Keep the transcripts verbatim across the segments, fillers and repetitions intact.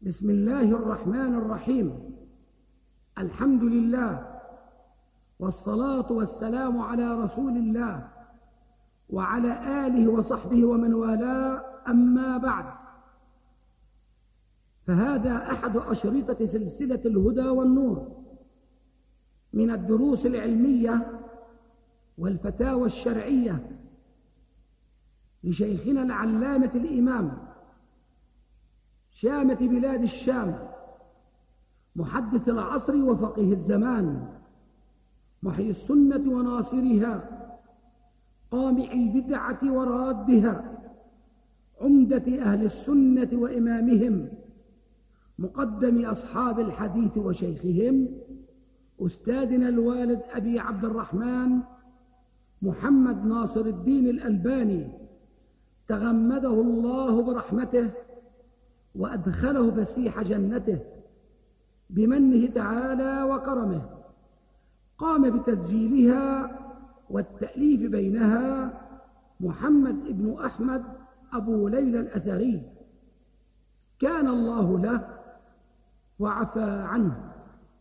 بسم الله الرحمن الرحيم. الحمد لله والصلاة والسلام على رسول الله وعلى آله وصحبه ومن والاه، أما بعد، فهذا أحد أشرطة سلسلة الهدى والنور من الدروس العلمية والفتاوى الشرعية لشيخنا العلامة الإمام شامة بلاد الشام، محدث العصر وفقيه الزمان، محيي السنة وناصرها، قامع البدعة ورادها، عمدة أهل السنة وإمامهم، مقدم أصحاب الحديث وشيخهم، أستاذنا الوالد أبي عبد الرحمن محمد ناصر الدين الألباني، تغمده الله برحمته وأدخله فسيح جنته بمنه تعالى وكرمه. قام بتسجيلها والتأليف بينها محمد بن أحمد أبو ليلى الأثري، كان الله له وعفى عنه.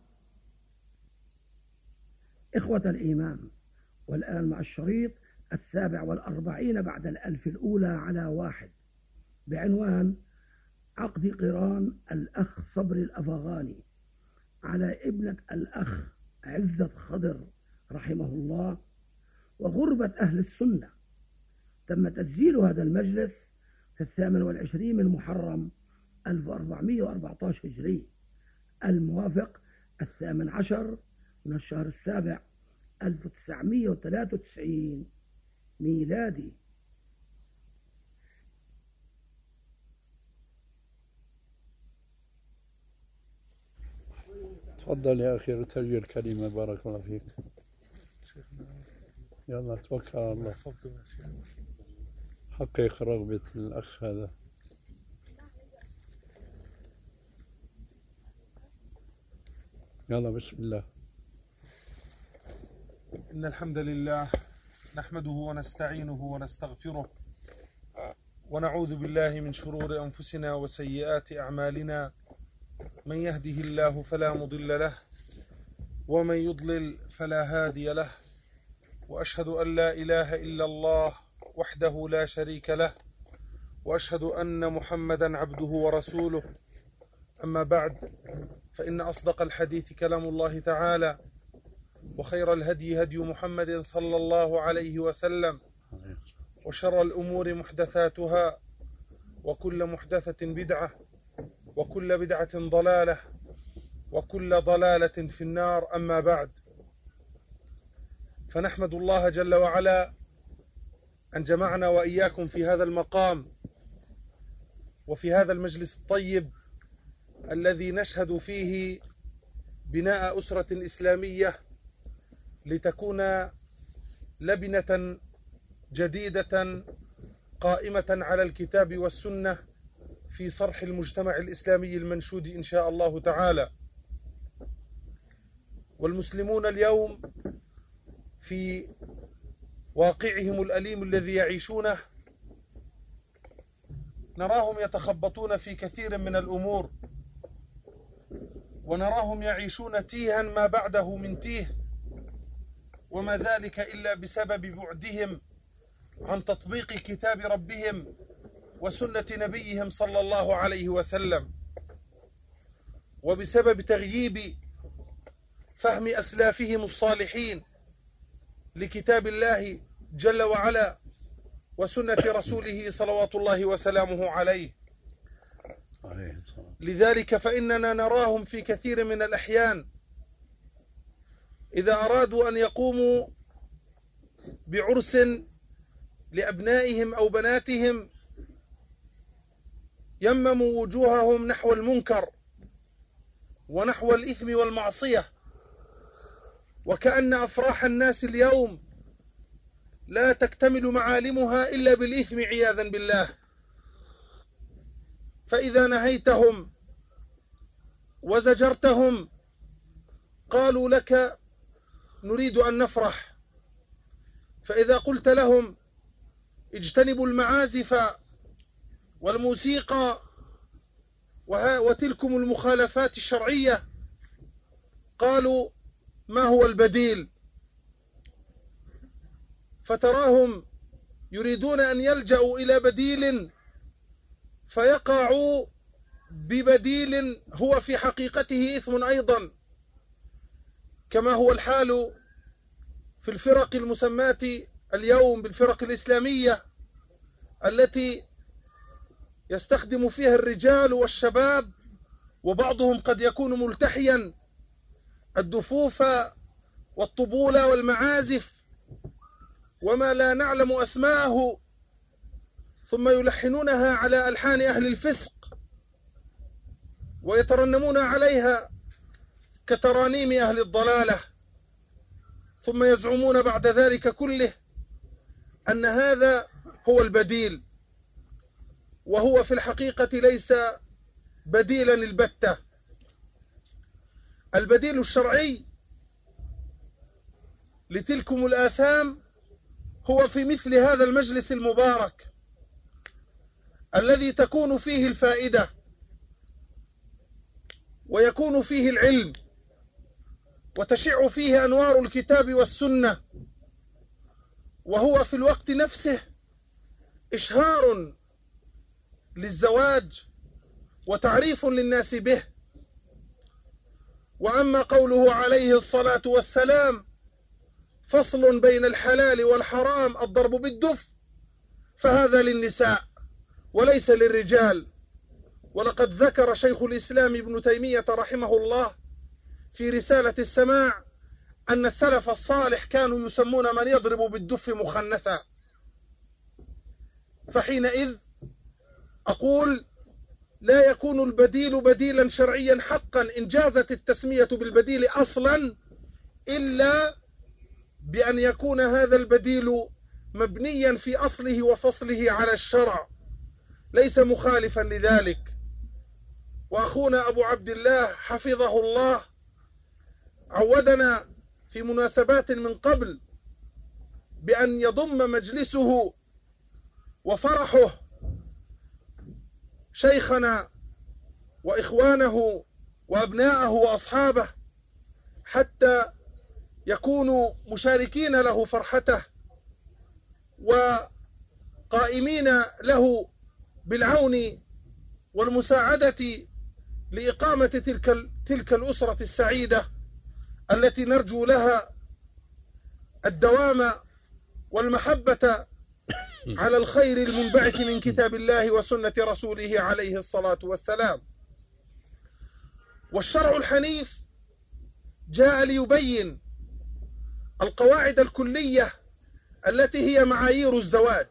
إخوة الإيمان، والآن مع الشريط السابع والأربعين بعد الألف الأولى على واحد، بعنوان عقد قران الأخ صبري الأفغاني على ابنة الأخ عزت خضر رحمه الله وغربة أهل السنة. تم تسجيل هذا المجلس في الثامن والعشرين من محرم ألف وأربعمائة وأربعة عشر هجري، الموافق الثامن عشر من الشهر السابع ألف وتسعمائة وثلاثة وتسعين ميلادي. تفضل يا أخي وترجي الكلمة، بارك الله فيك. يلا توكل على الله، حقق رغبة الأخ هذا. يلا بسم الله. إن الحمد لله نحمده ونستعينه ونستغفره ونعوذ بالله من شرور أنفسنا وسيئات أعمالنا، من يهده الله فلا مضل له ومن يضلل فلا هادي له، وأشهد أن لا إله إلا الله وحده لا شريك له، وأشهد أن محمدا عبده ورسوله. أما بعد، فإن أصدق الحديث كلام الله تعالى، وخير الهدي هدي محمد صلى الله عليه وسلم، وشر الأمور محدثاتها، وكل محدثة بدعة، وكل بدعة ضلالة، وكل ضلالة في النار. أما بعد، فنحمد الله جل وعلا أن جمعنا وإياكم في هذا المقام وفي هذا المجلس الطيب الذي نشهد فيه بناء أسرة إسلامية لتكون لبنة جديدة قائمة على الكتاب والسنة في صرح المجتمع الإسلامي المنشود إن شاء الله تعالى. والمسلمون اليوم في واقعهم الأليم الذي يعيشونه نراهم يتخبطون في كثير من الأمور، ونراهم يعيشون تيها ما بعده من تيه، وما ذلك إلا بسبب بعدهم عن تطبيق كتاب ربهم وسنة نبيهم صلى الله عليه وسلم، وبسبب تغييب فهم أسلافهم الصالحين لكتاب الله جل وعلا وسنة رسوله صلوات الله وسلامه عليه. لذلك فإننا نراهم في كثير من الأحيان إذا أرادوا أن يقوموا بعرس لأبنائهم أو بناتهم يمموا وجوههم نحو المنكر ونحو الإثم والمعصية، وكأن أفراح الناس اليوم لا تكتمل معالمها إلا بالإثم عياذا بالله. فإذا نهيتهم وزجرتهم قالوا لك نريد أن نفرح، فإذا قلت لهم اجتنبوا المعازف والموسيقى وتلكم المخالفات الشرعية. قالوا ما هو البديل؟ فتراهم يريدون أن يلجأوا إلى بديل فيقعوا ببديل هو في حقيقته إثم أيضا، كما هو الحال في الفرق المسماة اليوم بالفرق الإسلامية التي يستخدم فيها الرجال والشباب، وبعضهم قد يكون ملتحيا، الدفوف والطبول والمعازف وما لا نعلم أسماءه، ثم يلحنونها على ألحان أهل الفسق ويترنمون عليها كترانيم أهل الضلالة، ثم يزعمون بعد ذلك كله أن هذا هو البديل، وهو في الحقيقة ليس بديلا البتة. البديل الشرعي لتلكم الآثام هو في مثل هذا المجلس المبارك الذي تكون فيه الفائدة ويكون فيه العلم وتشع فيه أنوار الكتاب والسنة، وهو في الوقت نفسه إشهار للزواج وتعريف للناس به. وأما قوله عليه الصلاة والسلام فصل بين الحلال والحرام الضرب بالدف، فهذا للنساء وليس للرجال. ولقد ذكر شيخ الإسلام ابن تيمية رحمه الله في رسالة السماع أن السلف الصالح كانوا يسمون من يضرب بالدف مخنثا. فحينئذ أقول لا يكون البديل بديلا شرعيا حقا إن جازت التسمية بالبديل أصلا، إلا بأن يكون هذا البديل مبنيا في أصله وفصله على الشرع، ليس مخالفا لذلك. وأخونا أبو عبد الله حفظه الله عودنا في مناسبات من قبل بأن يضم مجلسه وفرحه شيخنا وإخوانه وأبناءه وأصحابه حتى يكونوا مشاركين له فرحته وقائمين له بالعون والمساعدة لإقامة تلك تلك الأسرة السعيدة التي نرجو لها الدوام والمحبة على الخير المنبعث من كتاب الله وسنة رسوله عليه الصلاة والسلام. والشرع الحنيف جاء ليبين القواعد الكلية التي هي معايير الزواج.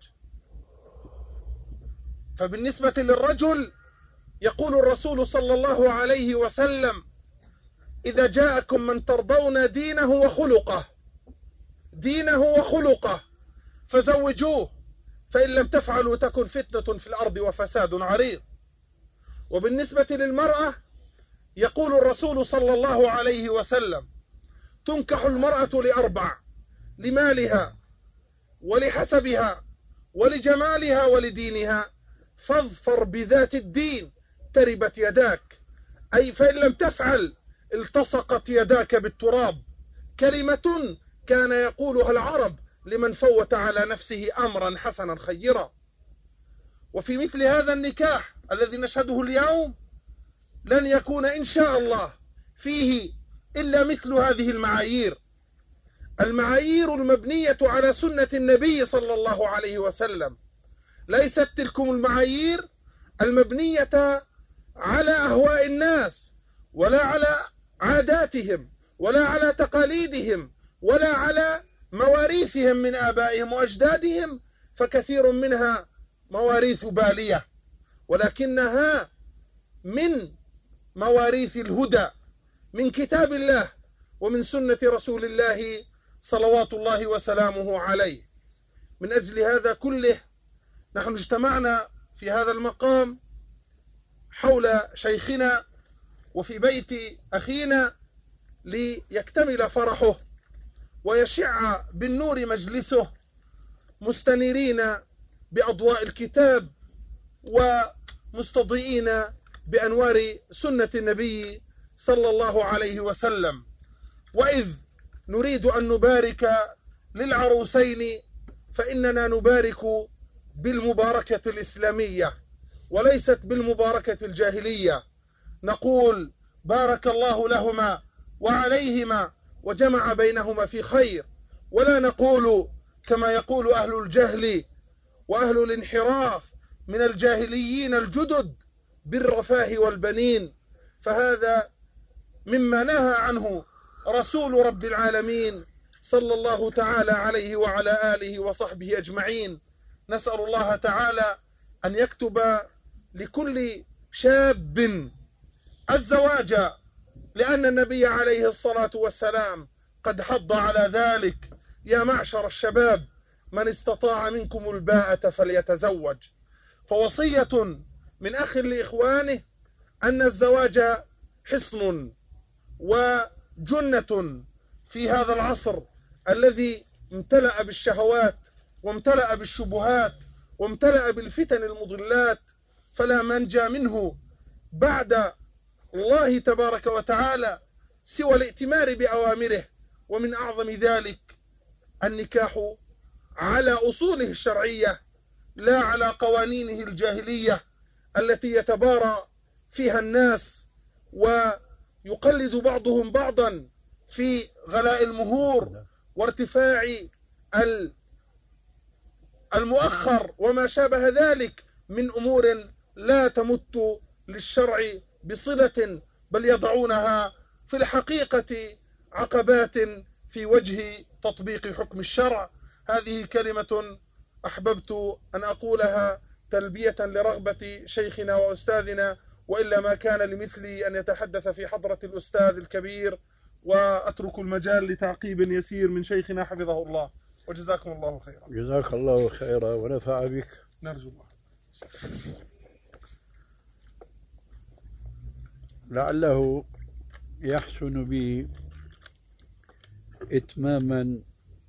فبالنسبة للرجل يقول الرسول صلى الله عليه وسلم: إذا جاءكم من ترضون دينه وخلقه دينه وخلقه فزوجوه، فإن لم تفعلوا تكن فتنة في الأرض وفساد عريض. وبالنسبة للمرأة يقول الرسول صلى الله عليه وسلم: تنكح المرأة لأربع: لمالها ولحسبها ولجمالها ولدينها، فاظفر بذات الدين تربت يداك، أي فإن لم تفعل التصقت يداك بالتراب. كلمة كان يقولها العرب لمن فوت على نفسه أمرا حسنا خيرا. وفي مثل هذا النكاح الذي نشهده اليوم لن يكون إن شاء الله فيه إلا مثل هذه المعايير، المعايير المبنية على سنة النبي صلى الله عليه وسلم، ليست تلكم المعايير المبنية على أهواء الناس ولا على عاداتهم ولا على تقاليدهم ولا على مواريثهم من آبائهم وأجدادهم، فكثير منها مواريث بالية، ولكنها من مواريث الهدى من كتاب الله ومن سنة رسول الله صلوات الله وسلامه عليه. من أجل هذا كله نحن اجتمعنا في هذا المقام حول شيخنا وفي بيت أخينا ليكتمل فرحه ويشع بالنور مجلسه، مستنيرين بأضواء الكتاب ومستضيئين بأنوار سنة النبي صلى الله عليه وسلم. وإذ نريد أن نبارك للعروسين فإننا نبارك بالمباركة الإسلامية وليست بالمباركة الجاهلية. نقول بارك الله لهما وعليهما وجمع بينهما في خير، ولا نقول كما يقول أهل الجهل وأهل الانحراف من الجاهليين الجدد بالرفاه والبنين، فهذا مما نهى عنه رسول رب العالمين صلى الله تعالى عليه وعلى آله وصحبه أجمعين. نسأل الله تعالى أن يكتب لكل شاب الزواج، لأن النبي عليه الصلاة والسلام قد حض على ذلك: يا معشر الشباب من استطاع منكم الباءة فليتزوج. فوصية من أخ لإخوانه أن الزواج حصن وجنة في هذا العصر الذي امتلأ بالشهوات وامتلأ بالشبهات وامتلأ بالفتن المضلات، فلا منجى منه بعد الله تبارك وتعالى سوى الائتمار بأوامره. ومن أعظم ذلك النكاح على أصوله الشرعية لا على قوانينه الجاهلية التي يتبارى فيها الناس ويقلد بعضهم بعضا في غلاء المهور وارتفاع المؤخر وما شابه ذلك من أمور لا تمت للشرع بصلة، بل يضعونها في الحقيقة عقبات في وجه تطبيق حكم الشرع. هذه كلمة أحببت أن أقولها تلبية لرغبة شيخنا وأستاذنا، وإلا ما كان لمثلي أن يتحدث في حضرة الأستاذ الكبير، وأترك المجال لتعقيب يسير من شيخنا حفظه الله، وجزاكم الله خيرا. جزاك الله خيرا ونفع بك. نرجو الله. لعله يحسن بي إتماما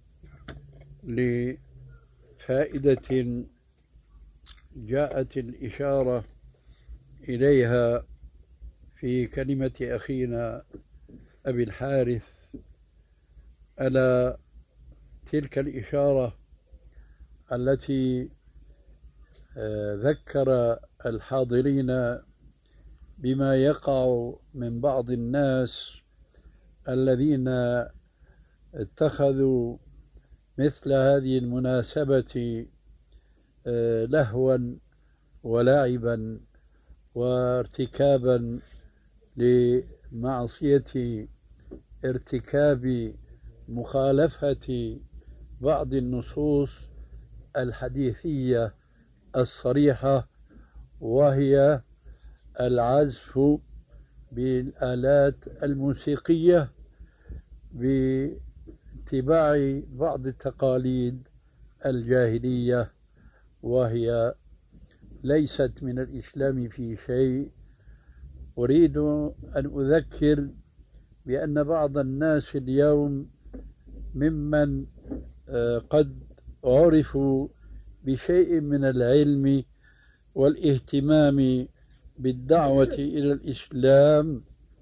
لفائدة جاءت الإشارة إليها في كلمة أخينا أبي الحارث، ألا تلك الإشارة التي ذكر الحاضرين بما يقع من بعض الناس الذين اتخذوا مثل هذه المناسبة لهوا ولعبا وارتكابا لمعصية ارتكاب مخالفة بعض النصوص الحديثية الصريحة، وهي العزف بالآلات الموسيقية باتباع بعض التقاليد الجاهلية، وهي ليست من الإسلام في شيء. أريد أن أذكر بأن بعض الناس اليوم ممن قد عرفوا بشيء من العلم والاهتمام بالدعوة إلى الإسلام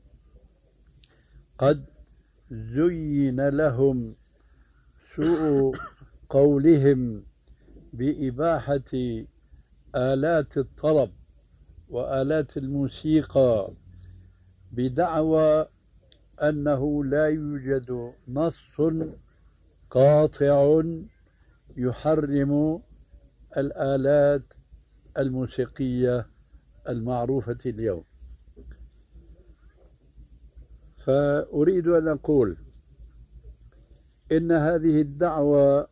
قد زين لهم سوء قولهم بإباحة آلات الطرب وآلات الموسيقى بدعوى أنه لا يوجد نص قاطع يحرم الآلات الموسيقية المعروفة اليوم. فأريد أن أقول إن هذه الدعوة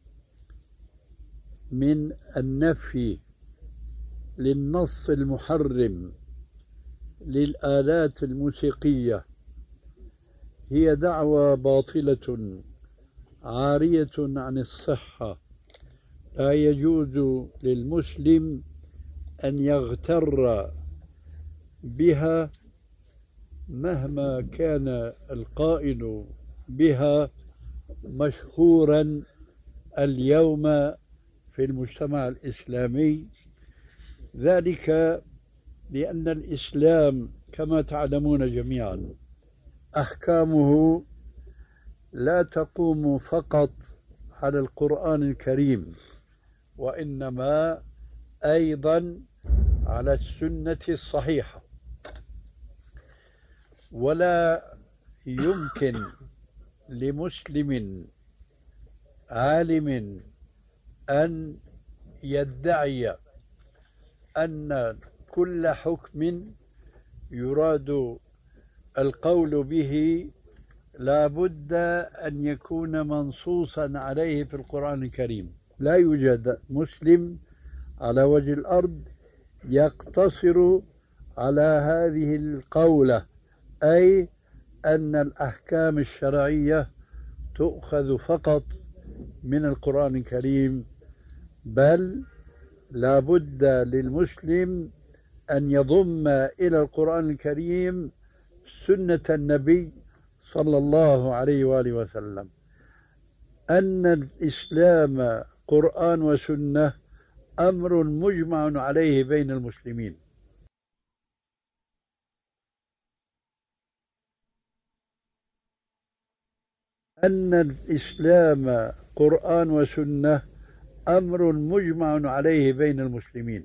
من النفي للنص المحرم للآلات الموسيقية هي دعوة باطلة عارية عن الصحة. لا يجوز للمسلم أن يغتر بها مهما كان القائل بها مشهورا اليوم في المجتمع الإسلامي، ذلك لأن الإسلام كما تعلمون جميعا أحكامه لا تقوم فقط على القرآن الكريم، وإنما أيضا على السنة الصحيحة. ولا يمكن لمسلم عالم أن يدعي أن كل حكم يراد القول به لا بد أن يكون منصوصا عليه في القرآن الكريم. لا يوجد مسلم على وجه الأرض يقتصر على هذه القولة، أي أن الأحكام الشرعية تؤخذ فقط من القرآن الكريم، بل لا بد للمسلم أن يضم إلى القرآن الكريم سنة النبي صلى الله عليه وآله وسلم. أن الإسلام قرآن وسنة أمر مجمع عليه بين المسلمين. أن الإسلام قرآن وسنة أمر مجمع عليه بين المسلمين،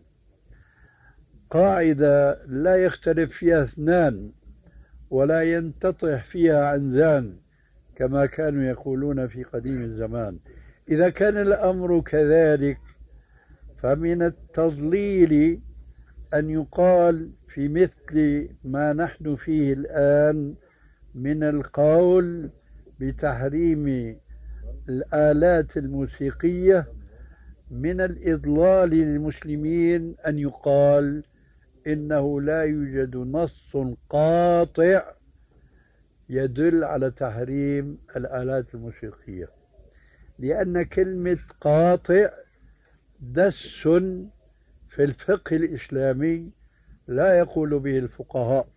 قاعدة لا يختلف فيها اثنان ولا ينتطح فيها عنزان كما كانوا يقولون في قديم الزمان. إذا كان الأمر كذلك فمن التضليل أن يقال في مثل ما نحن فيه الآن من القول بتحريم الآلات الموسيقية، من الإضلال للمسلمين أن يقال إنه لا يوجد نص قاطع يدل على تحريم الآلات الموسيقية، لأن كلمة قاطع دس في الفقه الإسلامي لا يقول به الفقهاء،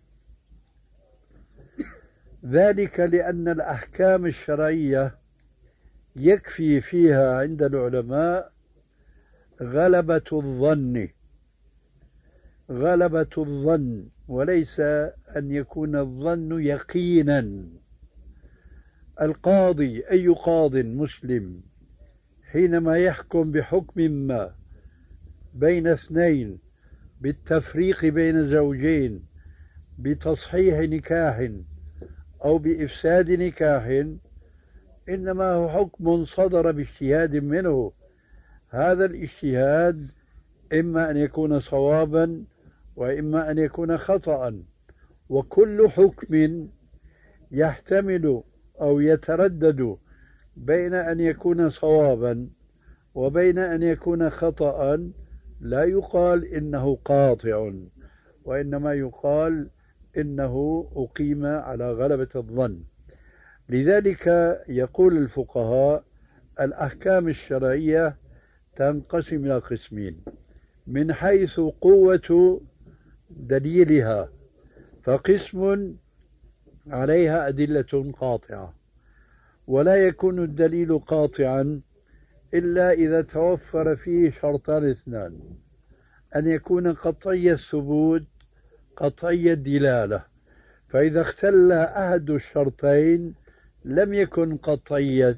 ذلك لأن الأحكام الشرعية يكفي فيها عند العلماء غلبة الظن، غلبة الظن، وليس أن يكون الظن يقينا. القاضي أي قاض مسلم حينما يحكم بحكم ما بين اثنين بالتفريق بين زوجين بتصحيح نكاح أو بإفساد نكاح إنما هو حكم صدر باجتهاد منه. هذا الاجتهاد إما أن يكون صوابا وإما أن يكون خطأ، وكل حكم يحتمل أو يتردد بين أن يكون صوابا وبين أن يكون خطأ لا يقال إنه قاطع، وإنما يقال إنه أقيم على غلبة الظن. لذلك يقول الفقهاء الأحكام الشرعية تنقسم إلى قسمين: من حيث قوة دليلها فقسم عليها أدلة قاطعة، ولا يكون الدليل قاطعا إلا إذا توفر فيه شرطان اثنان: أن يكون قطعي الثبوت قطعي الدلالة، فإذا اختل أحد الشرطين لم يكن قطعيا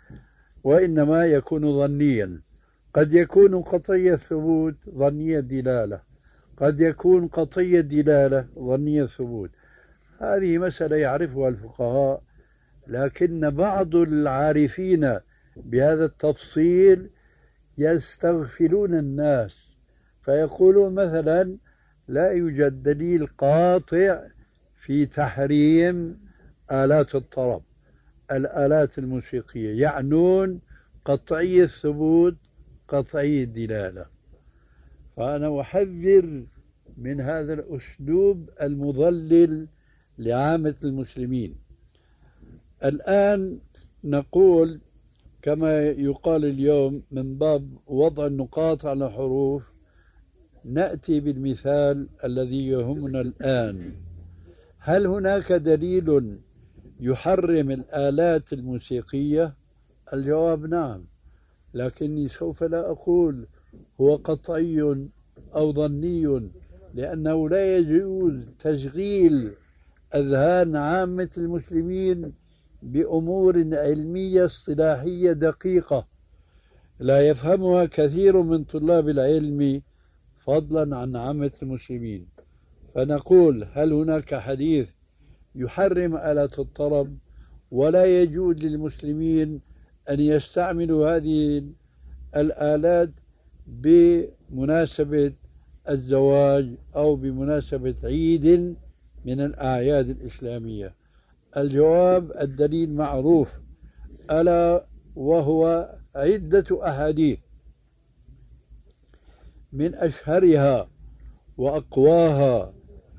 وإنما يكون ظنيا. قد يكون قطعي الثبوت ظني الدلالة، قد يكون قطعي الدلالة ظني الثبوت. هذه مسألة يعرفها الفقهاء، لكن بعض العارفين بهذا التفصيل يستغفلون الناس، فيقولون مثلا لا يوجد دليل قاطع في تحريم آلات الطرب، الآلات الموسيقية، يعنون قطعي الثبوت قطعي الدلالة. فأنا أحذر من هذا الأسلوب المضلل لعامة المسلمين. الآن نقول كما يقال اليوم من باب وضع النقاط على الحروف، نأتي بالمثال الذي يهمنا الآن: هل هناك دليل يحرم الآلات الموسيقية؟ الجواب نعم، لكني سوف لا أقول هو قطعي أو ظني لأنه لا يجوز تشغيل أذهان عامة المسلمين بأمور علمية اصطلاحية دقيقة لا يفهمها كثير من طلاب العلم فضلا عن عامة المسلمين. فنقول هل هناك حديث يحرم آلة الطرب ولا يجوز للمسلمين أن يستعملوا هذه الآلات بمناسبة الزواج أو بمناسبة عيد من الأعياد الإسلامية؟ الجواب الدليل معروف، ألا وهو عدة أحاديث من أشهرها وأقواها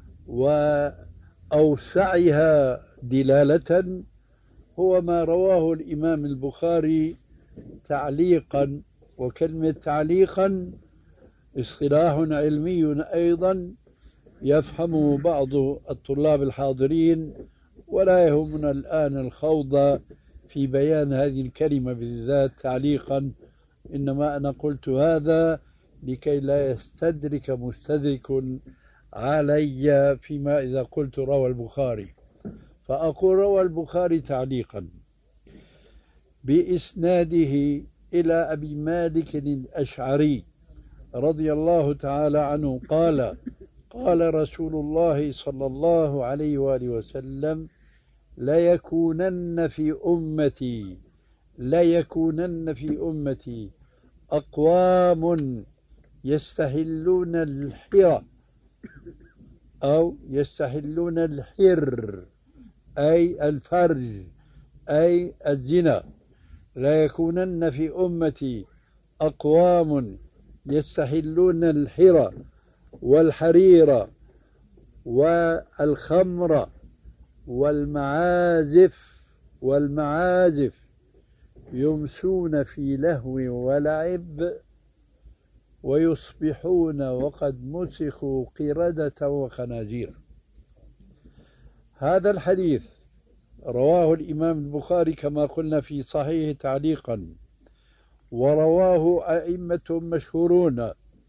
وأوسعها دلالة هو ما رواه الإمام البخاري تعليقا. وكلمة تعليقا اصطلاح علمي أيضا يفهمه بعض الطلاب الحاضرين، ولا يهمنا الآن الخوض في بيان هذه الكلمة بالذات تعليقا، إنما أنا قلت هذا لكي لا يستدرك مستدرك علي فيما إذا قلت روى البخاري، فأقول روى البخاري تعليقا بإسناده إلى أبي مالك الأشعري رضي الله تعالى عنه قال: قال رسول الله صلى الله عليه وآله وسلم: ليكونن في أمتي ليكونن في أمتي أقوام يستحلون الحرى أو يستحلون الحر أي الفرج أي الزنا. لا يكونن في أمتي أقوام يستحلون الحرى والحرير والخمر والمعازف والمعازف يمسون في لهو ولعب ويصبحون وقد مسخوا قردة وخنازير. هذا الحديث رواه الإمام البخاري كما قلنا في صحيح تعليقا، ورواه أئمة مشهورون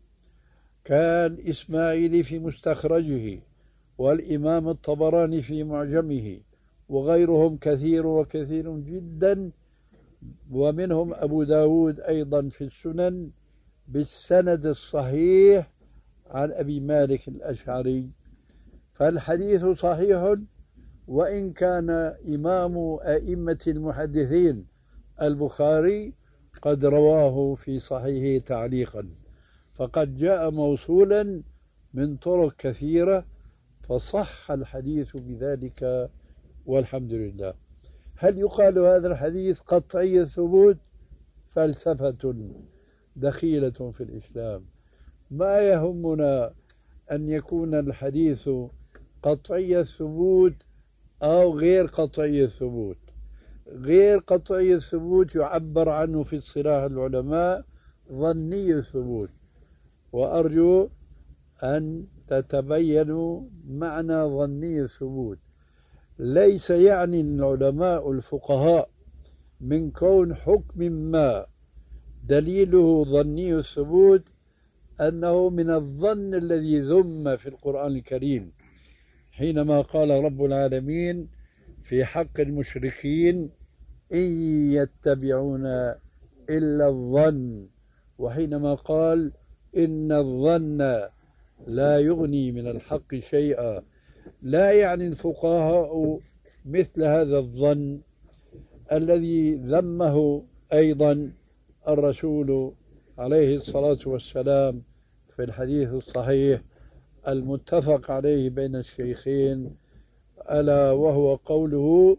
كان إسماعيلي في مستخرجه والإمام الطبراني في معجمه وغيرهم كثير وكثير جدا، ومنهم أبو داود أيضا في السنن بالسند الصحيح عن أبي مالك الأشعري. فالحديث صحيح، وإن كان إمام أئمة المحدثين البخاري قد رواه في صحيحه تعليقا، فقد جاء موصولا من طرق كثيرة فصح الحديث بذلك والحمد لله. هل يقال هذا الحديث قطعي الثبوت؟ فلسفة دخيلة في الإسلام. ما يهمنا أن يكون الحديث قطعي الثبوت أو غير قطعي الثبوت. غير قطعي الثبوت يعبر عنه في اصطلاح العلماء ظني الثبوت، وأرجو أن تتبينوا معنى ظني الثبوت. ليس يعني العلماء الفقهاء من كون حكم ما دليله ظني الثبوت أنه من الظن الذي ذم في القرآن الكريم حينما قال رب العالمين في حق المشركين: إن يتبعون إلا الظن، وحينما قال: إن الظن لا يغني من الحق شيئا. لا يعني الفقهاء مثل هذا الظن الذي ذمه أيضا الرسول عليه الصلاة والسلام في الحديث الصحيح المتفق عليه بين الشيخين، ألا وهو قوله: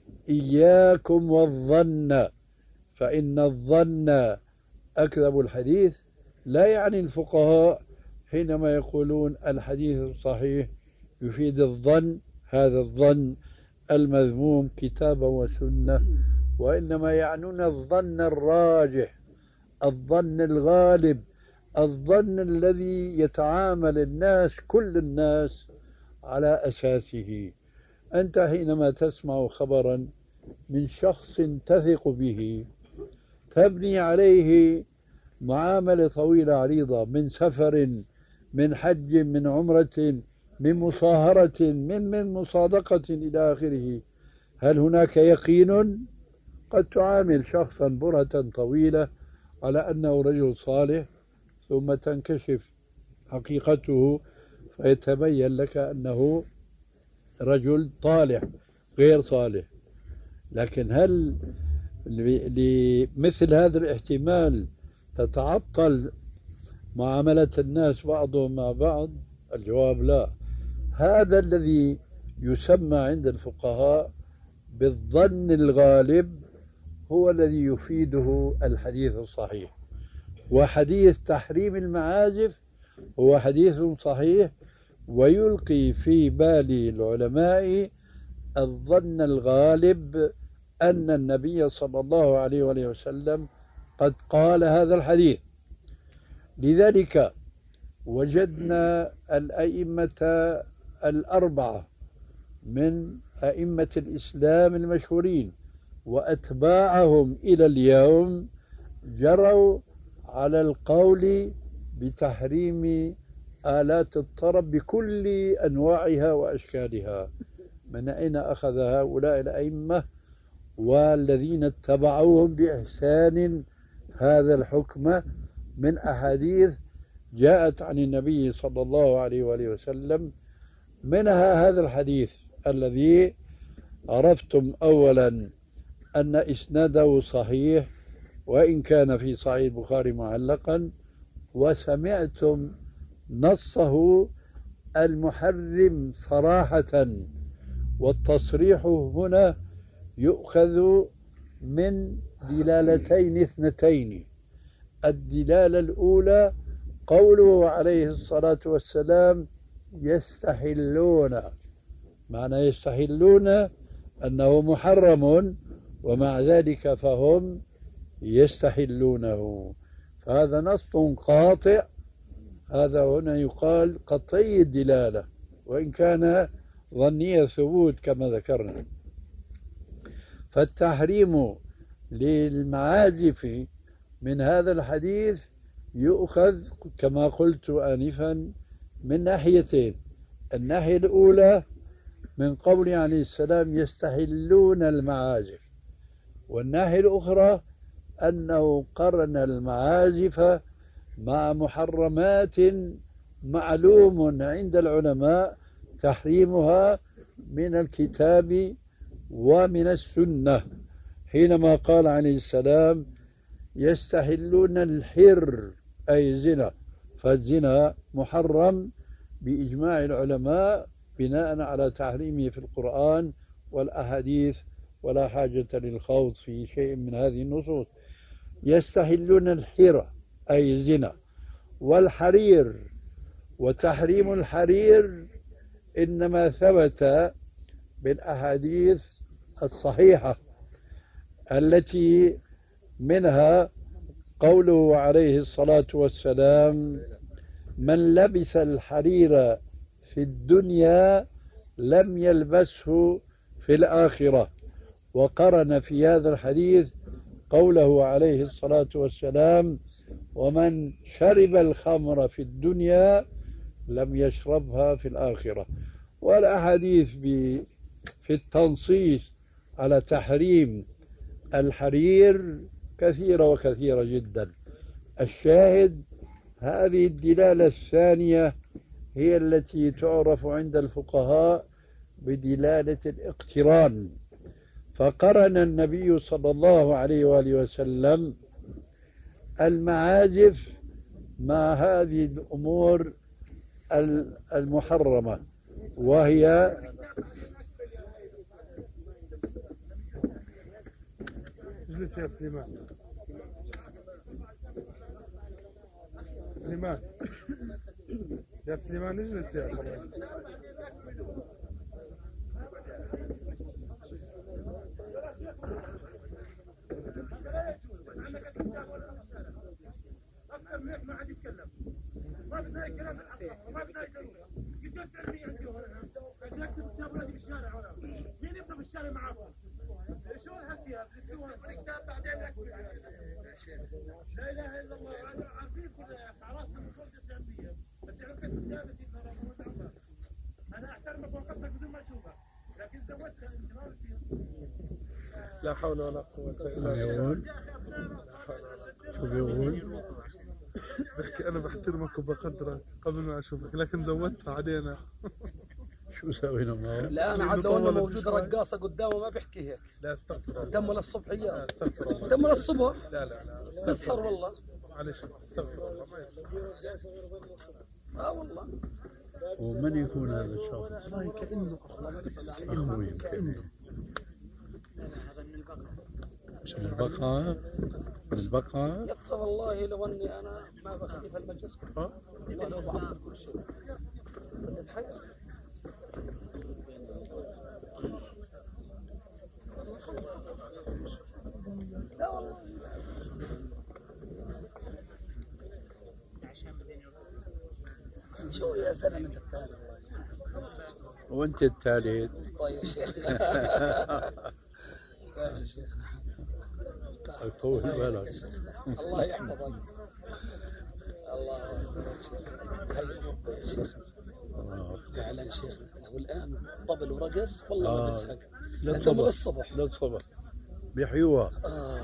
إياكم والظن فإن الظن أكذب الحديث. لا يعني الفقهاء حينما يقولون الحديث الصحيح يفيد الظن، هذا الظن المذموم كتابا وسنة، وإنما يعنون الظن الراجح، الظن الغالب، الظن الذي يتعامل الناس كل الناس على أساسه. أنت حينما تسمع خبرا من شخص تثق به تبني عليه معاملة طويلة عريضة من سفر، من حج من عمرة من مصاهرة من من مصادقة إلى آخره، هل هناك يقين؟ قد تعامل شخصا برهة طويلة على أنه رجل صالح، ثم تنكشف حقيقته فيتبين لك أنه رجل طالح غير صالح. لكن هل لمثل هذا الاحتمال تتعطل معاملة الناس بعضهم مع بعض؟ الجواب لا. هذا الذي يسمى عند الفقهاء بالظن الغالب هو الذي يفيده الحديث الصحيح. وحديث تحريم المعازف هو حديث صحيح ويلقي في بال العلماء الظن الغالب أن النبي صلى الله عليه وآله وسلم قد قال هذا الحديث. لذلك وجدنا الأئمة الأربعة من أئمة الإسلام المشهورين وأتباعهم إلى اليوم جروا على القول بتحريم آلات الطرب بكل أنواعها وأشكالها. من أين أخذ هؤلاء الأئمة والذين اتبعوهم بإحسان هذا الحكم؟ من أحاديث جاءت عن النبي صلى الله عليه وآله وسلم، منها هذا الحديث الذي عرفتم أولا أن إسناده صحيح وإن كان في صحيح البخاري معلقا، وسمعتم نصه المحرم صراحة. والتصريح هنا يؤخذ من دلالتين اثنتين. الدلالة الأولى قوله عليه الصلاة والسلام يستحلون، معنى يستحلون أنه محرم ومع ذلك فهم يستحلونه، فهذا نص قاطع. هذا هنا يقال قطعي الدلالة وإن كان ظني الثبوت كما ذكرنا. فالتحريم للمعازف من هذا الحديث يؤخذ كما قلت آنفا من ناحيتين. الناحية الأولى من قول عليه السلام يستحلون المعازف، والناحية الأخرى أنه قرن المعازف مع محرمات معلوم عند العلماء تحريمها من الكتاب ومن السنة، حينما قال عليه السلام يستحلون الحر أي الزنا، فالزنا محرم بإجماع العلماء بناء على تحريمه في القرآن والأحاديث، ولا حاجة للخوض في شيء من هذه النصوص. يستحلون الحر أي الزنا والحرير، وتحريم الحرير إنما ثبت بالأحاديث الصحيحة التي منها قوله عليه الصلاة والسلام من لبس الحرير في الدنيا لم يلبسه في الآخرة. وقرن في هذا الحديث قوله عليه الصلاة والسلام ومن شرب الخمر في الدنيا لم يشربها في الآخرة. والأحاديث في التنصيص على تحريم الحرير كثيرة وكثيرة جدا. الشاهد هذه الدلالة الثانية هي التي تعرف عند الفقهاء بدلالة الاقتران. فقرن النبي صلى الله عليه وآله وسلم المعازف مع هذه الأمور المحرمة، وهي اجلس يا سليمان. سليمان يا سليمان اجلس يا أخي. ما حد يتكلم، ما بدنا كلام الحق وما بدنا يقولون. قلت تعرفي عندي هنا كتبت كتاب ولادي بالشارع هنا. مين يبقى بالشارع معاكم؟ شلون هالفيها؟ بالسوق الكتاب بعدين لا اله الا الله. انا عارفين كل عرفنا من كل الجنبيه بس لا حول ولا قوة إلا يقول شو بيقول؟ بحكي أنا بحترمك وبقدرك قبل ما أشوفك، لكن زودتها علينا. شو سوينا معه؟ لا أنا عاد لو أنه موجود رقاصة قدامه ما بيحكي هيك. لا استغفر الله. تم للصبح إياه. استغفر الله. تم للصبح. لا لا لا. بسهر والله. معلش استغفر الله ما يصير. آه والله. ومن يكون هذا الشخص؟ والله كأنه أخوي كأنه من البقعة من البقعة يبقى والله لو اني انا ما بخلي في المجلس ها؟ والله لو بعطل كل شيء. الحج لا والله شو يا زلمه انت الثاني وانت الثالث. طيب يا شيخ يا شيخ طول بالك. الله يحفظك. الله اكبر يا شيخ. فعلا شيخ والان طبل ورقص والله ما بزهق. للصبح للصبح للصبح بيحيوها. آه.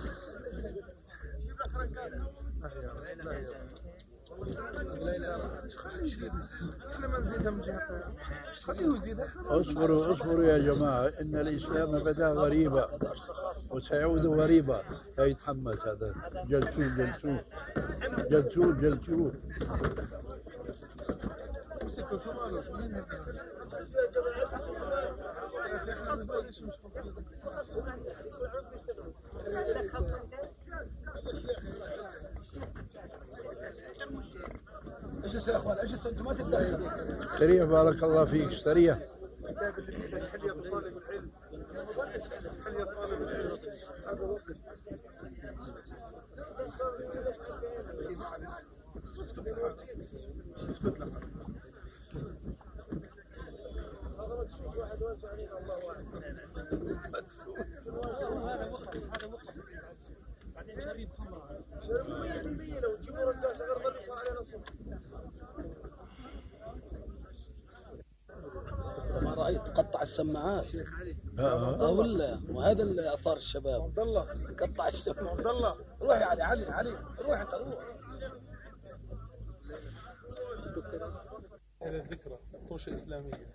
اصبروا اصبروا يا جماعة، إن الإسلام بدأ غريبا وسيعود غريبا. لا يتحمس هذا. جلسوه جلسوه جلسوه جلسوه. ايش يا اخوان ايش انتم ما تدخلوا. سريع بارك الله فيك سريع. ما رأيت قطع السماعات. اه اه ولا وهذا اللي اثار الشباب. عبد الله قطع السماعات. عبد الله روح يا علي علي علي روح انت روح. إلى الذكرى طوشة إسلامية.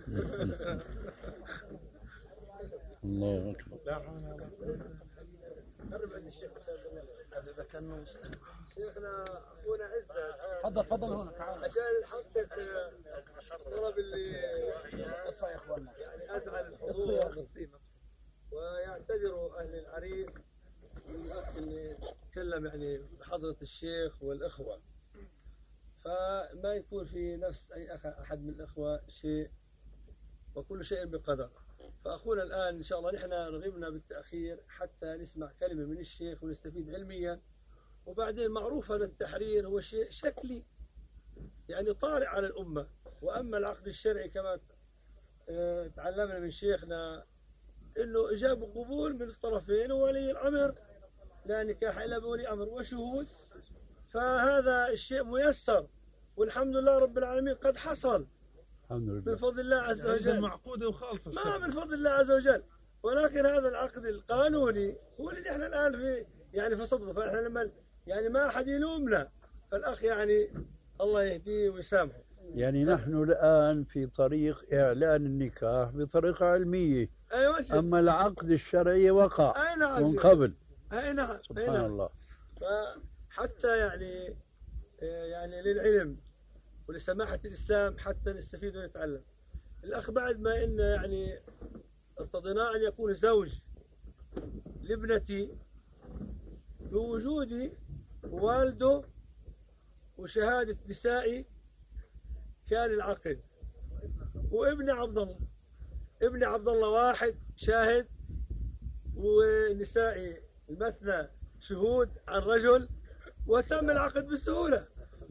الله أكبر. لا حول ولا قوة. قرب عند الشيخ هذا كان مسلم. شيخنا اخونا عزت تفضل تفضل هنا تعال عشان نحقق الطلب اللي ادفع يا اخواننا. يعني ادعى للحضور ويعتذروا اهل العريس من الاخ اللي تكلم يعني بحضره الشيخ والاخوه، فما يكون في نفس اي أخ احد من الاخوه شيء وكل شيء بقدر. فاخونا الان ان شاء الله نحن رغبنا بالتاخير حتى نسمع كلمه من الشيخ ونستفيد علميا، وبعدين معروف هذا التحرير هو شيء شكلي يعني طارئ على الأمة. وأما العقد الشرعي كما تعلمنا من شيخنا أنه إجاب وقبول من الطرفين وولي الأمر، لا نكاح إلا بولي أمر وشهود، فهذا الشيء ميسر والحمد لله رب العالمين قد حصل الحمد لله بفضل الله عز وجل. معقودة وخالصة ما من فضل الله عز وجل، ولكن هذا العقد القانوني هو اللي احنا الآن في يعني في صدده. فاحنا لما يعني ما أحد يلومنا، فالأخ يعني الله يهديه ويسامحه. يعني نحن الآن في طريق إعلان النكاح بطريقة علمية. أيوة. أما العقد الشرعي وقع أي نعم من قبل. أي نعم. سبحان نعم. الله. فحتى يعني يعني للعلم ولسماحة الإسلام حتى نستفيد ونتعلم. الأخ بعد ما إن يعني ارتضينا أن يكون زوج لابنتي بوجود والده وشهادة نسائي كان العقد، وابن عبد الله ابن عبد الله واحد شاهد ونسائي المثنى شهود عن رجل، وتم العقد بسهولة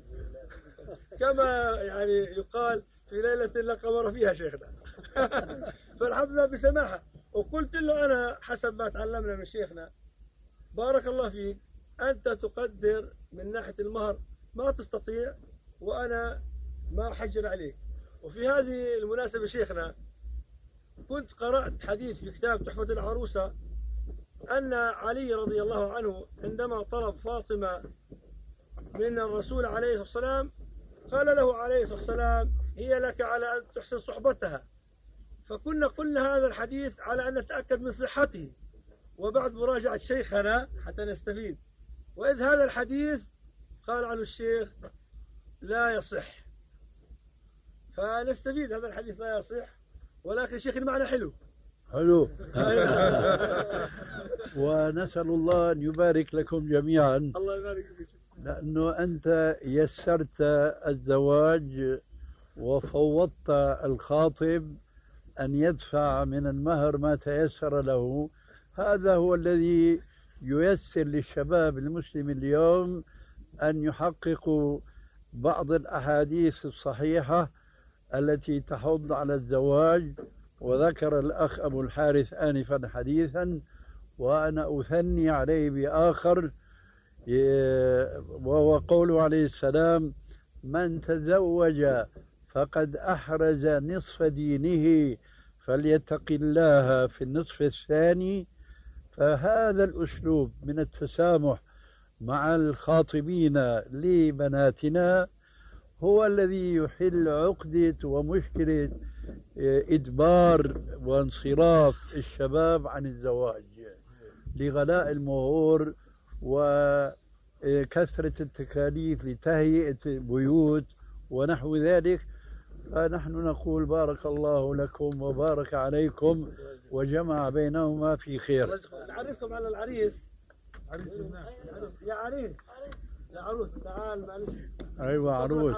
كما يعني يقال في ليلة لا قمر فيها شيخنا. فالحمد لله بسماحة. وقلت له أنا حسب ما تعلمنا من شيخنا بارك الله فيك، أنت تقدر من ناحية المهر ما تستطيع وأنا ما أحجر عليك. وفي هذه المناسبة شيخنا كنت قرأت حديث في كتاب تحفة العروسة أن علي رضي الله عنه عندما طلب فاطمة من الرسول عليه الصلاة والسلام قال له عليه الصلاة والسلام هي لك على أن تحسن صحبتها، فكنا قلنا هذا الحديث على أن نتأكد من صحته وبعد مراجعة شيخنا حتى نستفيد، وإذ هذا الحديث قال عنه الشيخ لا يصح، فنستفيد هذا الحديث لا يصح، ولكن شيخ المعنى حلو حلو. ونسأل الله أن يبارك لكم جميعا، الله يبارك فيك، لأنه أنت يسرت الزواج وفوضت الخاطب أن يدفع من المهر ما تيسر له. هذا هو الذي ييسر للشباب المسلم اليوم أن يحققوا بعض الأحاديث الصحيحة التي تحض على الزواج. وذكر الأخ أبو الحارث آنفا حديثا وأنا أثني عليه بآخر، وهو قوله عليه السلام من تزوج فقد أحرز نصف دينه فليتق الله في النصف الثاني. فهذا الأسلوب من التسامح مع الخاطبين لبناتنا هو الذي يحل عقدة ومشكلة إدبار وانصراف الشباب عن الزواج لغلاء المهور وكثرة التكاليف لتهيئة بيوت ونحو ذلك. فنحن نقول بارك الله لكم وبارك عليكم وجمع بينهما في خير. نعرفكم على العريس. يا عريس يا عروس تعال معلش. أيوة عروس.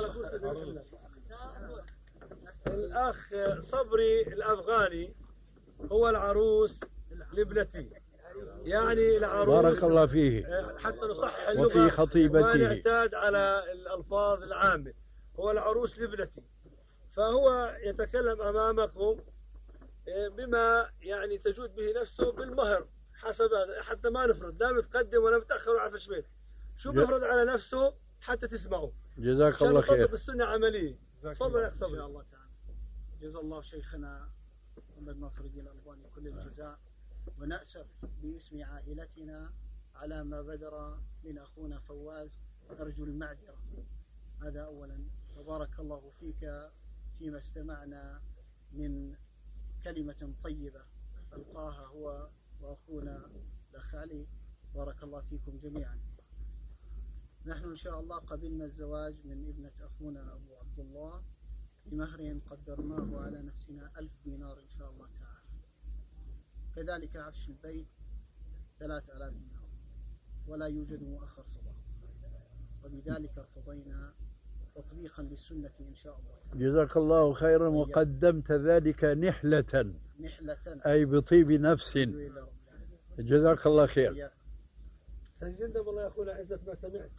الأخ صبري الأفغاني هو العروس لابنتي، يعني العروس بارك الله فيه حتى نصحح اللغة وفي خطيبته وما نعتاد على الألفاظ العامة. هو العروس لابنتي، فهو يتكلم أمامكم بما يعني تجود به نفسه بالمهر حسب هذا، حتى ما نفرض لا متقدم ولا متأخر ولا عفش بيت، شو بيفرض على نفسه حتى تسمعوا. جزاك الله خير. بالسنة عملية. تفضل يا صبري. إن شاء الله تعالى. جزا الله شيخنا محمد ناصر الدين الألباني كل الجزاء، ونأسف باسم عائلتنا على ما بدر من أخونا فواز، أرجو المعذرة. هذا أولا. وبارك الله فيك فيما استمعنا من كلمة طيبة ألقاها هو وأخونا الأخ علي، بارك الله فيكم جميعا. نحن إن شاء الله قبلنا الزواج من ابنة أخونا أبو عبد الله بمهر قدرناه على نفسنا ألف دينار إن شاء الله تعالى، كذلك عفش البيت ثلاثة آلاف دينار، ولا يوجد مؤخر صداق، وبذلك ارتضينا تطبيقا للسنة إن شاء الله. جزاك الله خيرا. وقدمت ذلك نحلة نحلة أي بطيب نفس. جزاك الله خير. سجلنا والله يا أخونا عزت ما سمعت.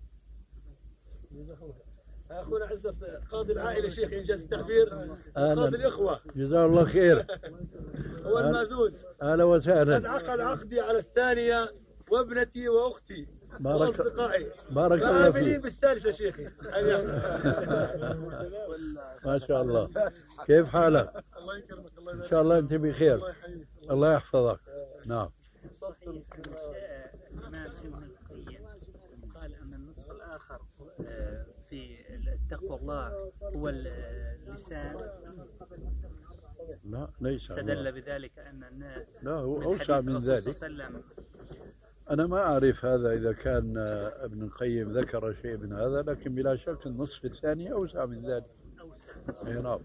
أخونا عزت قاضي العائلة شيخ إنجاز التعبير، قاضي الإخوة. جزاه الله خير. هو المأذون. أهلا وسهلا. قد عقد عقدي على الثانية وابنتي وأختي وأصدقائي، بارك الله فيك. بالثالثة شيخي. ما شاء الله. كيف حالك؟ الله يكرمك. الله إن شاء الله أنت بخير. الله يحفظك. نعم. ناس من القيم قال أن النصف الآخر في التقوى الله هو اللسان. لا ليس. استدل بذلك أن الناس لا هو أوسع من ذلك. أنا ما أعرف هذا إذا كان ابن القيم ذكر شيء من هذا، لكن بلا شك النصف الثاني أوسع من ذلك. أوسع. نعم.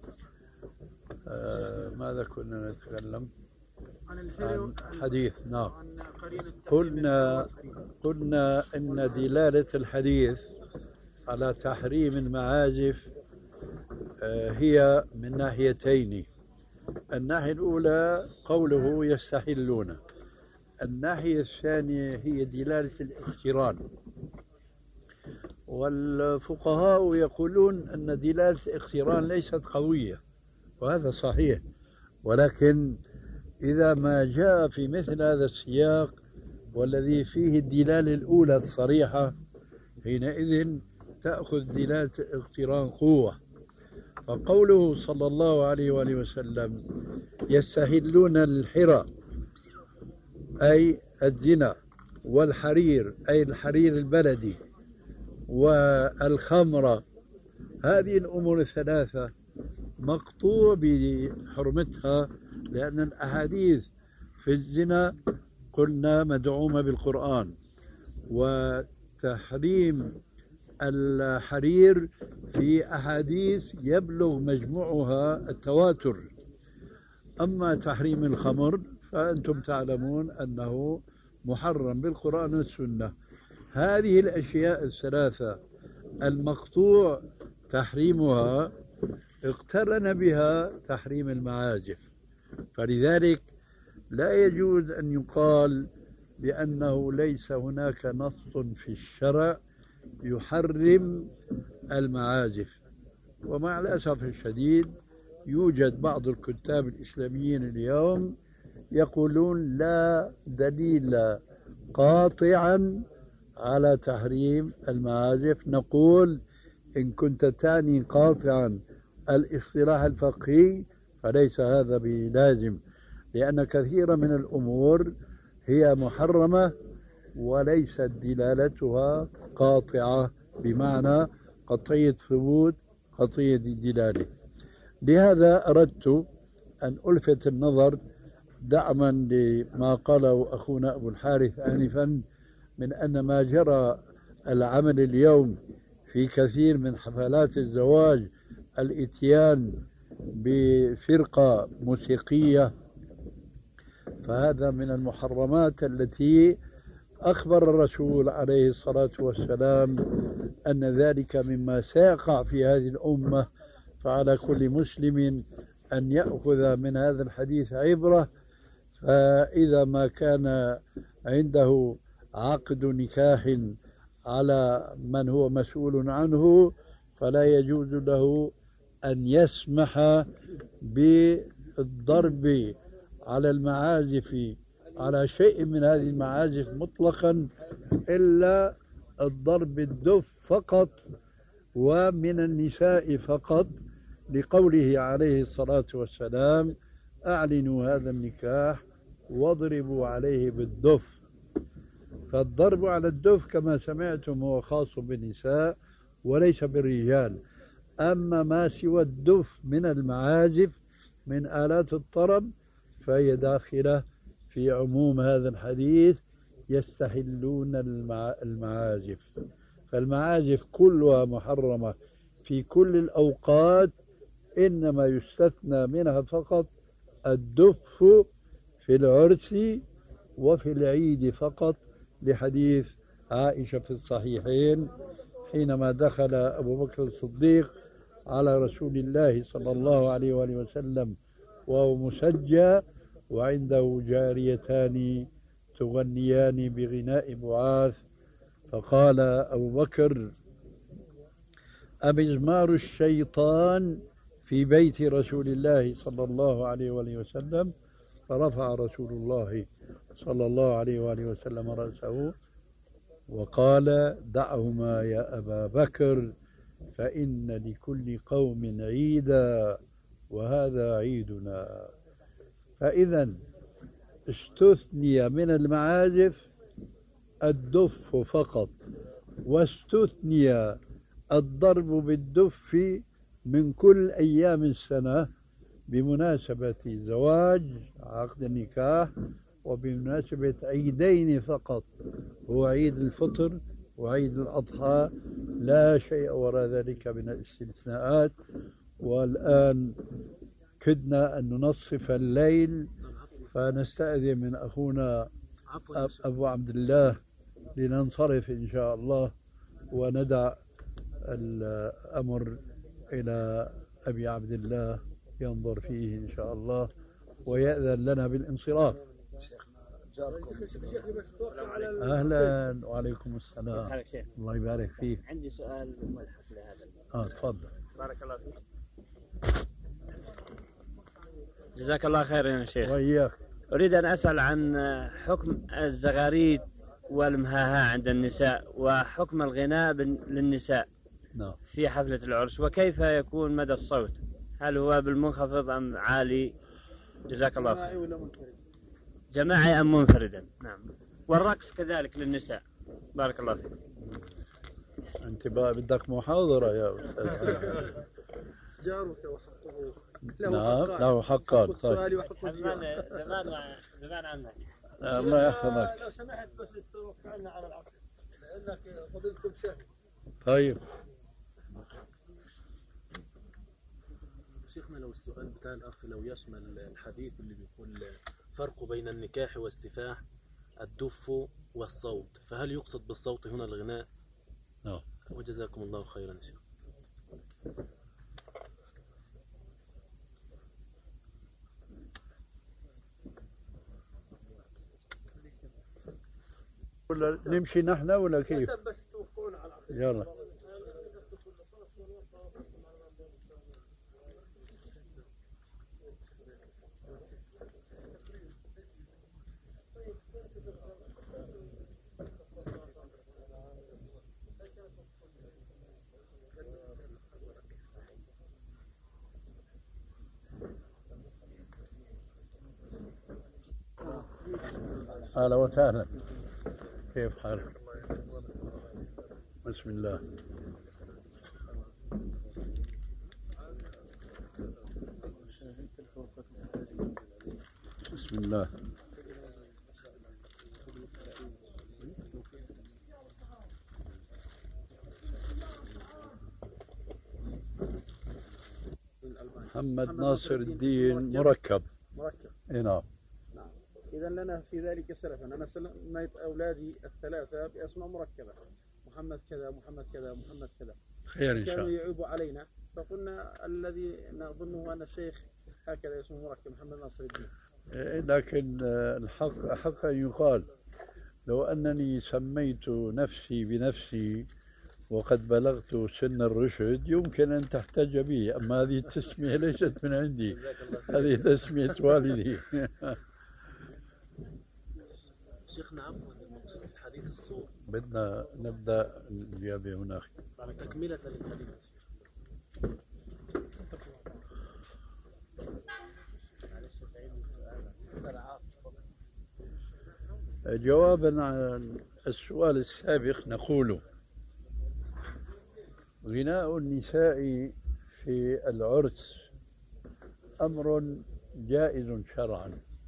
آه ماذا كنا نتكلم؟ عن الحديث. نعم. قلنا قلنا إن دلالة الحديث على تحريم المعازف هي من ناحيتين. الناحية الأولى قوله يستحلون، الناحية الثانية هي دلالة الاقتران. والفقهاء يقولون أن دلالة الاقتران ليست قوية، وهذا صحيح، ولكن إذا ما جاء في مثل هذا السياق والذي فيه الدلالة الأولى الصريحة، حينئذ تأخذ دلالة الاقتران قوة. فقوله صلى الله عليه وآله وسلم يستهلون الحرى أي الزنا، والحرير أي الحرير البلدي، والخمر، هذه الأمور الثلاثة مقطوع بحرمتها، لأن الأحاديث في الزنا قلنا مدعومة بالقرآن، وتحريم الحرير في أحاديث يبلغ مجموعها التواتر. أما تحريم الخمر فأنتم تعلمون أنه محرم بالقرآن والسنة. هذه الأشياء الثلاثة المقطوع تحريمها اقترن بها تحريم المعازف، فلذلك لا يجوز أن يقال بأنه ليس هناك نص في الشرع يحرم المعازف. ومع الأسف الشديد يوجد بعض الكتاب الإسلاميين اليوم يقولون لا دليل قاطعا على تحريم المعازف. نقول إن كنت تعني قاطعا الاصطلاح الفقهي فليس هذا بلازم، لأن كثيرا من الأمور هي محرمة وليست دلالتها قاطعة بمعنى قطعية ثبوت قطعية الدلالة. لهذا أردت أن ألفت النظر دعما لما قاله أخونا أبو الحارث آنفا من أن ما جرى العمل اليوم في كثير من حفلات الزواج الإتيان بفرقة موسيقية، فهذا من المحرمات التي أخبر الرسول عليه الصلاة والسلام أن ذلك مما سيقع في هذه الأمة. فعلى كل مسلم أن يأخذ من هذا الحديث عبرة، فإذا ما كان عنده عقد نكاح على من هو مسؤول عنه فلا يجوز له أن يسمح بالضرب على المعازف على شيء من هذه المعازف مطلقا إلا الضرب الدف فقط ومن النساء فقط، لقوله عليه الصلاة والسلام أعلنوا هذا النكاح واضربوا عليه بالدف. فالضرب على الدف كما سمعتم هو خاص بالنساء وليس بالرجال. أما ما سوى الدف من المعازف من آلات الطرب فهي داخلة في عموم هذا الحديث يستحلون المعازف. فالمعازف كلها محرمة في كل الأوقات، إنما يستثنى منها فقط الدف في العرس وفي العيد فقط، لحديث عائشة في الصحيحين حينما دخل أبو بكر الصديق على رسول الله صلى الله عليه وآله وسلم وهو مسجى وعنده جاريتان تغنيان بغناء بعاث، فقال أبو بكر أمزمار الشيطان في بيت رسول الله صلى الله عليه وآله وسلم؟ فرفع رسول الله صلى الله عليه وآله وسلم رأسه وقال دعهما يا أبا بكر فإن لكل قوم عيدا وهذا عيدنا. فإذا استثني من المعازف الدف فقط، واستثني الضرب بالدف من كل أيام السنة بمناسبة زواج عقد النكاح وبمناسبة عيدين فقط، هو عيد الفطر وعيد الأضحى، لا شيء وراء ذلك من الاستثناءات. والآن كدنا أن ننصف الليل، فنستأذن من أخونا أبو عبد الله لننصرف إن شاء الله وندع الأمر إلى أبي عبد الله ينظر فيه إن شاء الله ويأذن لنا بالانصراف. أهلا وعليكم السلام. الله يبارك فيك. عندي سؤال ملحق لهذا. آه تفضل. بارك الله فيك. جزاك الله خير يا شيخ. وإياك. أريد أن أسأل عن حكم الزغاريد والمهاها عند النساء وحكم الغناء للنساء. نعم. في حفلة العرس، وكيف يكون مدى الصوت؟ هل هو بالمنخفض أم عالي؟ جزاك الله خير. جماعي ولا منفرد؟ جماعي أم منفردا؟ نعم. والرقص كذلك للنساء. بارك الله فيك. أنت بقى بدك محاضرة يا أستاذ. جارك وحقه نعم له حقان. سؤالي وحقه زمان زمان زمان عنك. الله يحفظك. لو سمحت بس توكلنا على العقل لأنك فضلكم شهر. طيب شيخنا، لو السؤال بتاع الأخ لو يشمل الحديث اللي بيقول فرق بين النكاح والسفاح الدف والصوت، فهل يقصد بالصوت هنا الغناء؟ نعم. وجزاكم الله خيرا يا شيخ. ولا نمشي نحن ولا كيف؟ بس توقعون على العقل. يلا. أهلا وسهلا، كيف حالك؟ بسم الله. بسم الله. محمد ناصر الدين مركب. مركب. اي نعم. نعم. إذا لنا في ذلك سلفا. أنا سميت أولادي الثلاثة بأسماء مركبة، محمد كذا محمد كذا محمد كذا. خير إن شاء كانوا الله. يعيبوا علينا فقلنا الذي نظنه أن الشيخ هكذا اسمه مركب محمد ناصر الدين. إيه، لكن الحق حق أن يقال لو أنني سميت نفسي بنفسي وقد بلغت سن الرشد يمكن أن تحتج بي، أما هذه التسمية ليست من عندي، هذه تسمية والدي. شيخنا عفوا، المقصود في الحديث الصوت. بدنا نبدأ الإجابة هناك. تكملة للحديث. جوابا عن السؤال السابق نقول غناء النساء في العرس أمر جائز شرعا،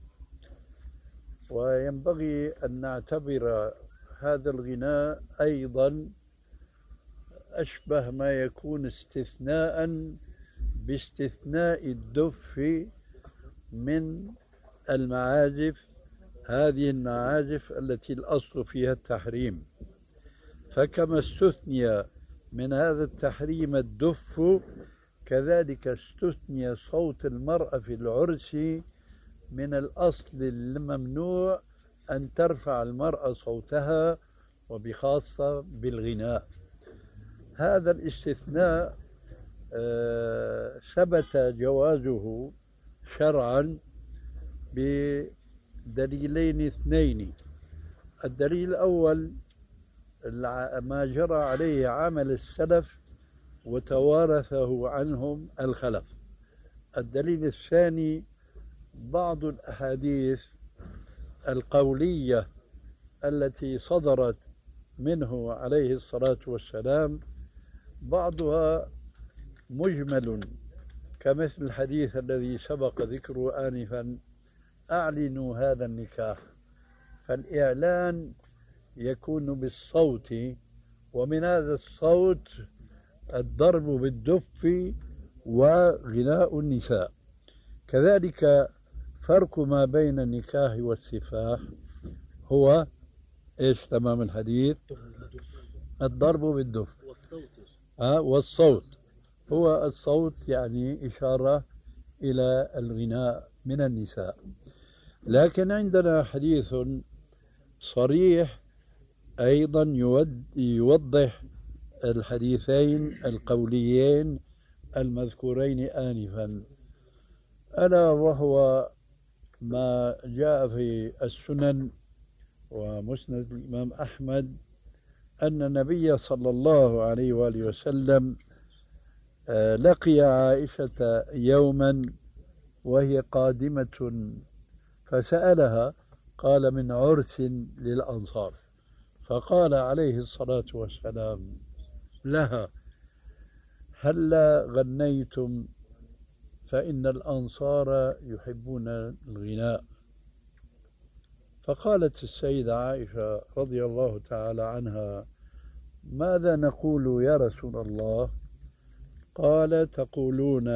وينبغي أن نعتبر هذا الغناء أيضا أشبه ما يكون استثناء باستثناء الدف من المعازف، هذه المعازف التي الأصل فيها التحريم. فكما استثني من هذا التحريم الدف، كذلك استثني صوت المرأة في العرس من الأصل الممنوع أن ترفع المرأة صوتها، وبخاصة بالغناء. هذا الاستثناء آه ثبت جوازه شرعا بدليلين اثنين. الدليل الأول ما جرى عليه عمل السلف وتوارثه عنهم الخلف. الدليل الثاني بعض الأحاديث القولية التي صدرت منه عليه الصلاة والسلام، بعضها مجمل كمثل الحديث الذي سبق ذكره آنفا: أعلنوا هذا النكاح. فالإعلان يكون بالصوت، ومن هذا الصوت الضرب بالدف وغناء النساء. كذلك فرق ما بين النكاح والسفاح هو إيش تمام الحديث؟ الضرب بالدف آه والصوت. هو الصوت يعني إشارة إلى الغناء من النساء. لكن عندنا حديث صريح أيضا يوضح الحديثين القوليين المذكورين آنفا، ألا وهو ما جاء في السنن ومسند الإمام أحمد أن النبي صلى الله عليه وآله وسلم لقي عائشة يوما وهي قادمة فسألها، قال: من عرس للأنصار. فقال عليه الصلاة والسلام لها: هلا غنيتم فإن الأنصار يحبون الغناء. فقالت السيدة عائشة رضي الله تعالى عنها: ماذا نقول يا رسول الله؟ قال: تقولون: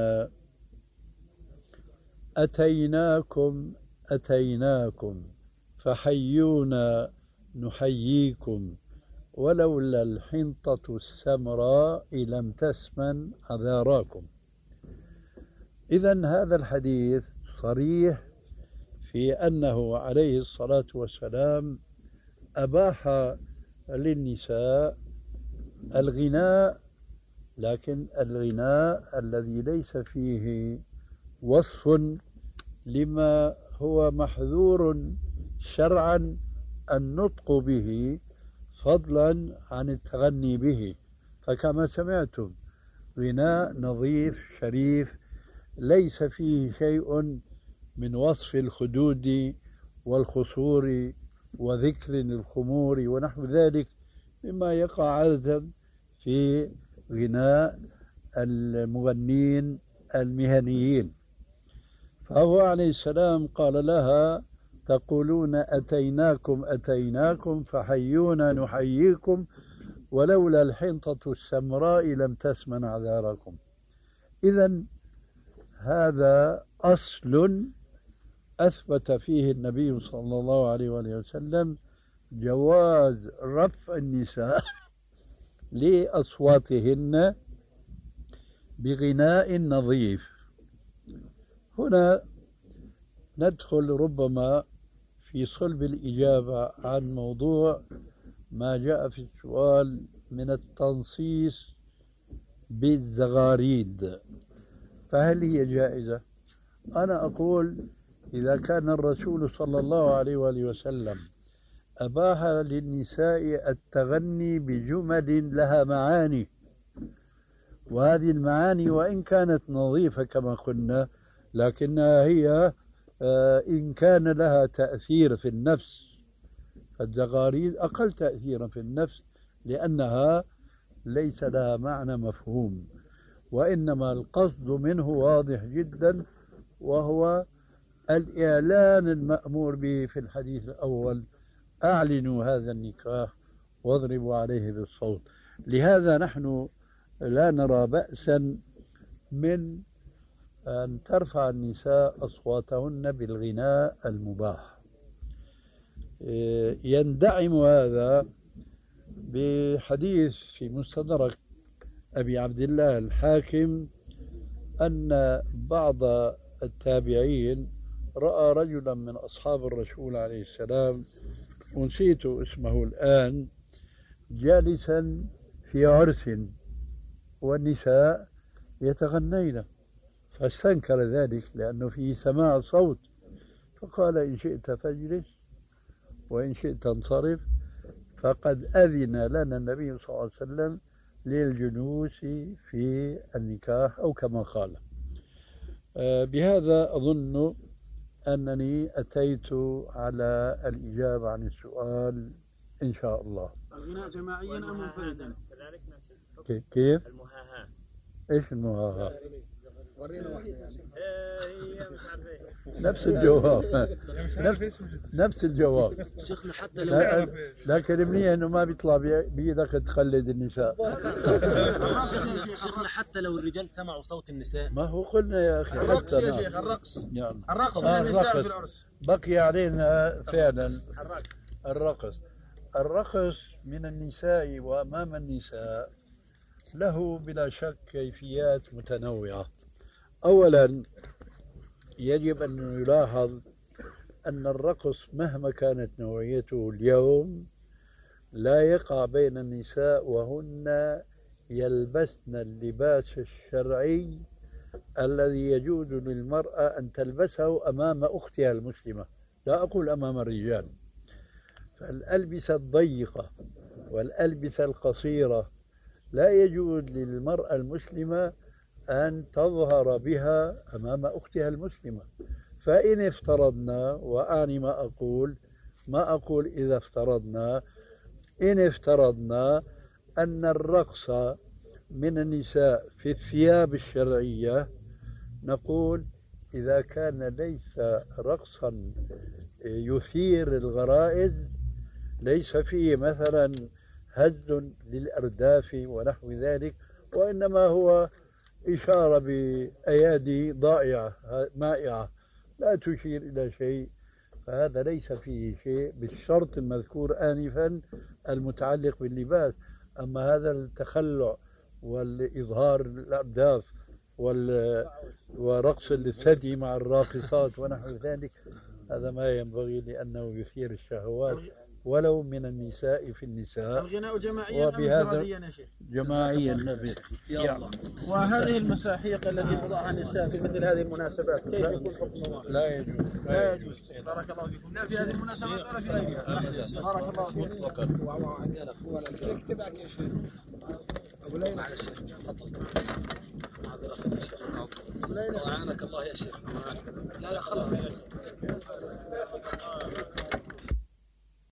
أتيناكم أتيناكم فحيونا نحييكم ولولا الحنطة السمراء لم تسمن عذاراكم. إذن هذا الحديث صريح في أنه عليه الصلاة والسلام أباح للنساء الغناء، لكن الغناء الذي ليس فيه وصف لما هو محذور شرعا النطق به فضلا عن التغني به. فكما سمعتم غناء نظيف شريف ليس فيه شيء من وصف الخدود والخصور وذكر الخمور ونحو ذلك مما يقع عادة في غناء المغنين المهنيين. فهو عليه السلام قال لها: تقولون أتيناكم أتيناكم فحيونا نحييكم ولولا الحنطة السمراء لم تسمن عذاركم. إذن هذا أصل أثبت فيه النبي صلى الله عليه وسلم جواز رفع النساء لأصواتهن بغناء نظيف. هنا ندخل ربما في صلب الإجابة عن موضوع ما جاء في السؤال من التنصيص بالزغاريد، فهل هي جائزة؟ أنا أقول إذا كان الرسول صلى الله عليه وآله وسلم أباح للنساء التغني بجمل لها معاني، وهذه المعاني وإن كانت نظيفة كما قلنا لكنها هي إن كان لها تأثير في النفس، فالزغاريد أقل تأثيرا في النفس لأنها ليس لها معنى مفهوم، وإنما القصد منه واضح جدا وهو الإعلان المأمور به في الحديث الأول: أعلنوا هذا النكاح واضربوا عليه بالصوت. لهذا نحن لا نرى بأسا من أن ترفع النساء أصواتهن بالغناء المباح. يندعم هذا بحديث في مستدرك أبي عبد الله الحاكم أن بعض التابعين رأى رجلا من أصحاب الرسول عليه السلام، ونسيت اسمه الآن، جالسا في عرس والنساء يتغنين، فاستنكر ذلك لأنه فيه سماع صوت، فقال: إن شئت فاجلس وإن شئت انصرف، فقد أذن لنا النبي صلى الله عليه وسلم للجلوس في النكاح أو كما قال. بهذا أظن أنني أتيت على الإجابة عن السؤال إن شاء الله. الغناء جماعيا أم منفردا؟ كيف؟ المهاهاة. إيش المهاهاة؟ هي مش عارفة. نفس الجواب نفس نفس الجواب. شيخنا حتى لو لكن منيح انه ما بيطلع بيدك تقلد النساء. شيخنا حتى لو الرجال سمعوا صوت النساء. ما هو قلنا يا اخي الرقص حتى يا شيخ، الرقص يعني. الرقص من النساء في العرس. بقي علينا فعلا الرقص. الرقص من النساء وامام النساء له بلا شك كيفيات متنوعة. أولا يجب أن يلاحظ أن الرقص مهما كانت نوعيته اليوم لا يقع بين النساء وهن يلبسن اللباس الشرعي الذي يجوز للمرأة أن تلبسه أمام أختها المسلمة، لا أقول أمام الرجال. فالألبسة الضيقة والألبسة القصيرة، لا يجوز للمرأة المسلمة أن تظهر بها أمام أختها المسلمة. فإن افترضنا، وأعني ما أقول ما أقول إذا افترضنا، إن افترضنا أن الرقص من النساء في الثياب الشرعية، نقول إذا كان ليس رقصا يثير الغرائز، ليس فيه مثلا هز للأرداف ونحو ذلك، وإنما هو إشارة بأيادي ضائعة مائعة لا تشير إلى شيء، فهذا ليس فيه شيء بالشرط المذكور آنفا المتعلق باللباس. أما هذا التخلع والإظهار الأرداف ورقص الثدي مع الراقصات ونحو ذلك، هذا ما ينبغي لأنه يثير الشهوات ولو من النساء في النساء. الغناء جماعيا أم انفراديا يا شيخ؟ جماعيا نبي. وهذه المساحيق التي تضعها النساء في مثل هذه المناسبات كيف يكون حكمها؟ لا يجوز. لا يجوز. بارك الله فيكم. لا في هذه المناسبات ولا في غيرها. بارك الله فيكم. تبعك يا شيخ أبو ليلى على الشيخ. تفضل. أعانك الله يا شيخ. لا لا خلاص.